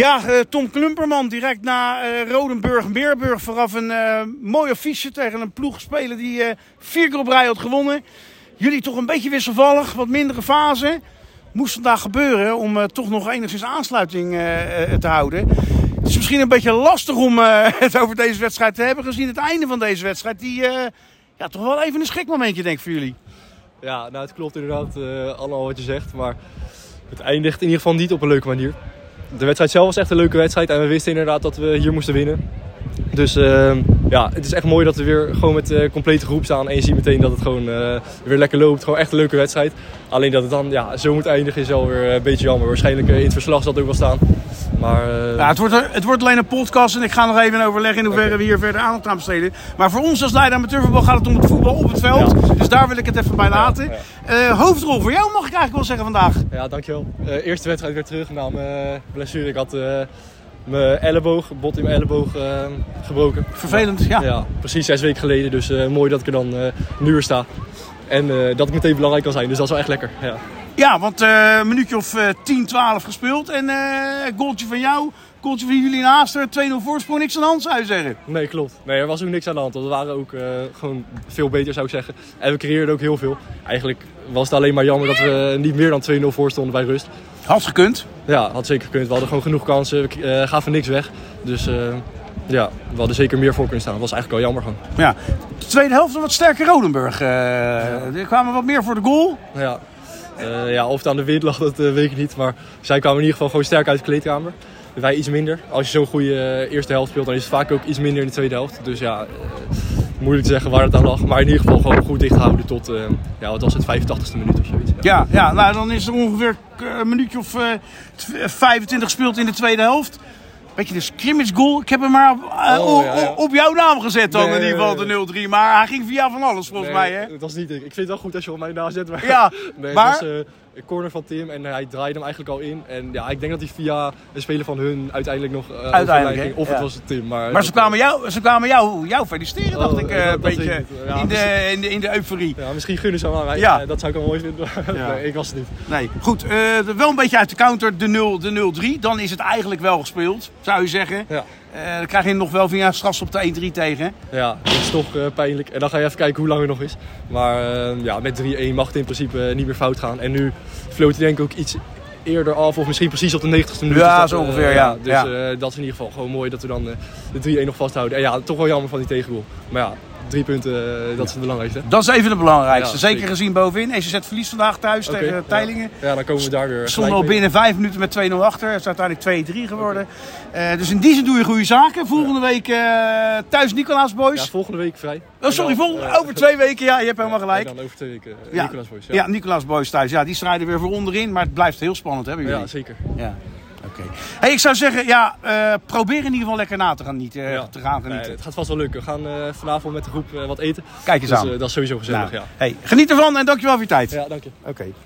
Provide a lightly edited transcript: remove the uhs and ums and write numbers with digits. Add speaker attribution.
Speaker 1: Tom Klumperman direct na Rodenburg-Meerburg vooraf een mooi affiche tegen een ploeg spelen die 4 keer op rij had gewonnen. Jullie toch een beetje wisselvallig, wat mindere fase. Moest vandaag gebeuren om toch nog enigszins aansluiting te houden. Het is misschien een beetje lastig om het over deze wedstrijd te hebben, gezien het einde van deze wedstrijd. Die toch wel even een schrikmomentje denk ik voor jullie.
Speaker 2: Ja, nou het klopt inderdaad allemaal wat je zegt, maar het eindigt in ieder geval niet op een leuke manier. De wedstrijd zelf was echt een leuke wedstrijd en we wisten inderdaad dat we hier moesten winnen. Dus het is echt mooi dat we weer gewoon met de complete groep staan. En je ziet meteen dat het gewoon weer lekker loopt. Gewoon echt een leuke wedstrijd. Alleen dat het dan zo moet eindigen is wel weer een beetje jammer. Waarschijnlijk in het verslag zal het ook wel staan. Maar,
Speaker 1: het wordt alleen een podcast en ik ga nog even overleggen in hoeverre we hier verder aandacht aan besteden. Maar voor ons als leider amateurvoetbal gaat het om het voetbal op het veld. Ja. Dus daar wil ik het even bij laten. Hoofdrol voor jou mag ik eigenlijk wel zeggen vandaag.
Speaker 2: Ja, dankjewel. Eerste wedstrijd weer terug na mijn blessure. Ik had mijn bot in mijn elleboog gebroken.
Speaker 1: Vervelend, ja.
Speaker 2: Ja, precies 6 weken geleden. Dus mooi dat ik er dan nu weer sta. En dat ik meteen belangrijk kan zijn. Dus dat is wel echt lekker.
Speaker 1: Ja, want een minuutje of 10, 12 gespeeld. En goaltje van jou, goaltje van jullie naast er. 2-0 voorsprong, niks aan de hand zou je zeggen.
Speaker 2: Nee, klopt. Nee, er was ook niks aan de hand. We waren ook gewoon veel beter zou ik zeggen. En we creëerden ook heel veel. Eigenlijk was het alleen maar jammer dat we niet meer dan 2-0 voor stonden bij rust.
Speaker 1: Had gekund?
Speaker 2: Ja, had zeker gekund. We hadden gewoon genoeg kansen. We gaven niks weg. Dus we hadden zeker meer voor kunnen staan. Dat was eigenlijk al jammer gewoon.
Speaker 1: Ja, de tweede helft wat sterker Rodenburg. Er kwamen wat meer voor de goal.
Speaker 2: Ja. Of het aan de wind lag, dat weet ik niet. Maar zij kwamen in ieder geval gewoon sterk uit de kleedkamer. Wij iets minder. Als je zo'n goede eerste helft speelt, dan is het vaak ook iets minder in de tweede helft. Dus moeilijk te zeggen waar het aan lag. Maar in ieder geval gewoon goed dicht houden tot, wat was het, 85e minuut of zoiets.
Speaker 1: Ja, nou dan is er ongeveer een minuutje of 25 gespeeld in de tweede helft. Beetje de scrimmage goal. Ik heb hem maar op jouw naam gezet dan, in ieder geval de 0-3. Maar hij ging via van alles volgens mij. Hè?
Speaker 2: Dat was niet ik. Ik vind het wel goed als je op mij naam zet. Maar
Speaker 1: ja, maar...
Speaker 2: Het was een corner van Tim en hij draaide hem eigenlijk al in. En ja, ik denk dat hij via een speler van hun uiteindelijk nog ging. Of het was Tim. Maar ze
Speaker 1: kwamen jou feliciteren, dacht ik. Een beetje in de euforie.
Speaker 2: Ja, misschien gunnen ze aan mij. Dat zou ik wel mooi vinden. Nee, ik was het niet.
Speaker 1: Nee, goed. Wel een beetje uit de counter, de 0-3. Dan is het eigenlijk wel gespeeld, zou je zeggen. Ja. Dan krijg je nog wel via een strafschop de 1-3 tegen.
Speaker 2: Ja, dat is toch pijnlijk. En dan ga je even kijken hoe lang het nog is. Maar met 3-1 mag het in principe niet meer fout gaan. En nu floot hij denk ik ook iets eerder af. Of misschien precies op de 90ste minuut.
Speaker 1: Ja, zo ongeveer, ja.
Speaker 2: Dus dat is in ieder geval gewoon mooi dat we dan de 3-1 nog vasthouden. En ja, toch wel jammer van die tegengoal. Maar ja, 3 punten, dat is het belangrijkste.
Speaker 1: Dat is even het belangrijkste. Ja, zeker gezien bovenin. ECZ verliest vandaag thuis tegen Teylingen.
Speaker 2: Ja, dan komen we daar weer.
Speaker 1: Stonden al binnen 5 minuten met 2-0 achter. Het is uiteindelijk 2-3 geworden. Dus in die zin doe je goede zaken. Volgende week thuis Nicolaas Boys.
Speaker 2: Ja, volgende week vrij.
Speaker 1: Oh, sorry, over 2 weken. Ja, je hebt helemaal gelijk.
Speaker 2: En dan over 2 weken Nicolaas Boys.
Speaker 1: Ja, Nicolaas Boys thuis. Ja, die strijden weer voor onderin. Maar het blijft heel spannend, hè, bij jullie?
Speaker 2: Ja, zeker.
Speaker 1: Ja. Oké. Hey, ik zou zeggen, probeer in ieder geval lekker na te gaan genieten.
Speaker 2: Nee, het gaat vast wel lukken. We gaan vanavond met de groep wat eten.
Speaker 1: Kijk eens aan.
Speaker 2: Dat is sowieso gezellig,
Speaker 1: Hey, geniet ervan en dankjewel voor je tijd.
Speaker 2: Ja, dank je.
Speaker 1: Oké.